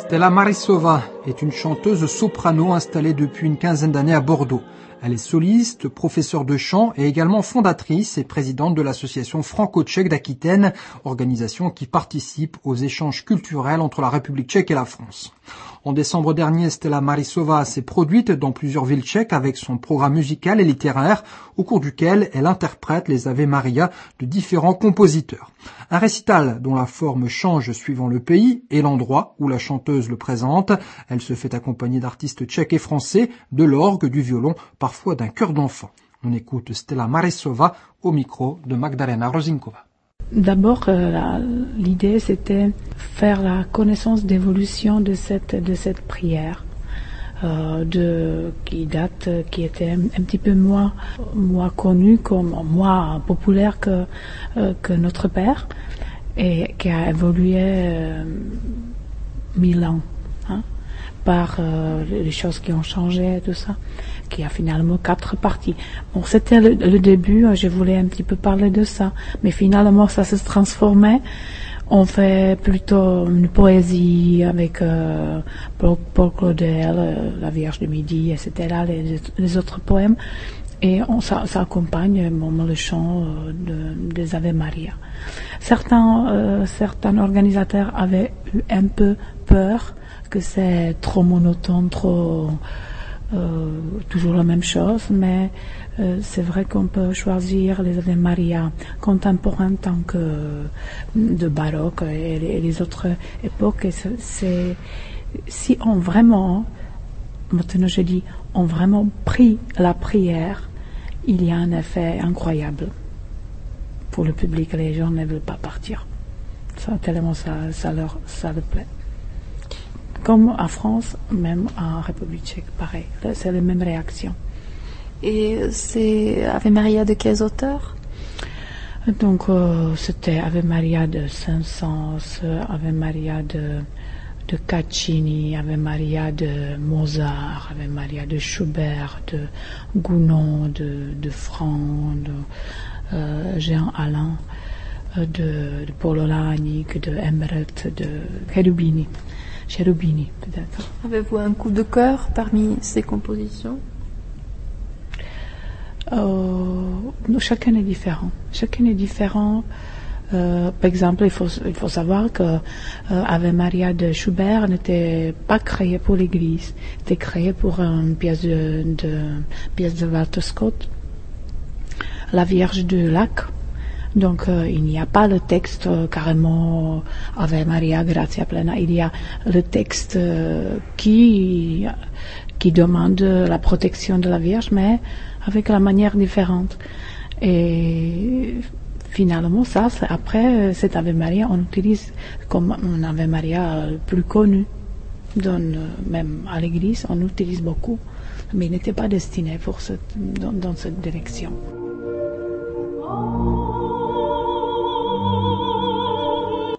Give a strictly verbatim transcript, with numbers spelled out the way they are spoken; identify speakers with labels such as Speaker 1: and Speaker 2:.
Speaker 1: Stella Marisova est une chanteuse soprano installée depuis une quinzaine d'années à Bordeaux. Elle est soliste, professeure de chant et également fondatrice et présidente de l'association franco-tchèque d'Aquitaine, organisation qui participe aux échanges culturels entre la République tchèque et la France. En décembre dernier, Stella Marisova s'est produite dans plusieurs villes tchèques avec son programme musical et littéraire, au cours duquel elle interprète les Ave Maria de différents compositeurs. Un récital dont la forme change suivant le pays et l'endroit où la chanteuse le présente. Elle se fait accompagner d'artistes tchèques et français, de l'orgue, du violon, parfois d'un chœur d'enfant. On écoute Stella Marisova au micro de Magdalena Rosinkova.
Speaker 2: D'abord, euh, la, l'idée c'était faire la connaissance d'évolution de cette de cette prière, euh, de qui date, qui était un, un petit peu moins moins connue, comme moins populaire que euh, que notre Père, et qui a évolué euh, mille ans, hein, par euh, les choses qui ont changé, tout ça, qui a finalement quatre parties. Bon, c'était le, le début, je voulais un petit peu parler de ça, mais finalement ça se transformait. On fait plutôt une poésie avec euh, Paul, Paul Claudel, euh, La Vierge de Midi, et cetera, les, les autres poèmes, et on, ça, ça accompagne bon, le chant euh, de, des Ave Maria. Certains, euh, certains organisateurs avaient eu un peu peur que c'est trop monotone, trop euh, toujours la même chose, mais euh, c'est vrai qu'on peut choisir les Ave Maria contemporains tant que de baroque et les, et les autres époques. Et c'est, c'est, si on vraiment, maintenant je dis, on vraiment prie la prière, il y a un effet incroyable pour le public. Les gens ne veulent pas partir. Ça, tellement ça, ça leur, ça leur plaît. Comme en France, même en République tchèque, pareil. C'est les mêmes réactions.
Speaker 3: Et c'est Ave Maria de quels auteurs?
Speaker 2: Donc, euh, c'était Ave Maria de Saint-Saëns, Ave Maria de, de Caccini, Ave Maria de Mozart, Ave Maria de Schubert, de Gounod, de, de Franck, de euh, Jean Alain, de, de Paul Olagnik, de Emmerich, de Cherubini. Cherubini, peut-être.
Speaker 3: Avez-vous un coup de cœur parmi ces compositions?
Speaker 2: euh, Chacun est différent. Chacun est différent. Euh, par exemple, il faut, il faut savoir que euh, Ave Maria de Schubert n'était pas créé pour l'Église. C'était créé pour une pièce de, de, pièce de Walter Scott, La Vierge du Lac. Donc euh, il n'y a pas le texte euh, carrément Ave Maria Gratia Plena. Il y a le texte euh, qui qui demande la protection de la Vierge, mais avec la manière différente. Et finalement, ça, c'est, après cet Ave Maria, on utilise comme un Ave Maria plus connu. Dans, même à l'Église, on utilise beaucoup, mais il n'était pas destiné pour cette, dans, dans cette direction. Oh.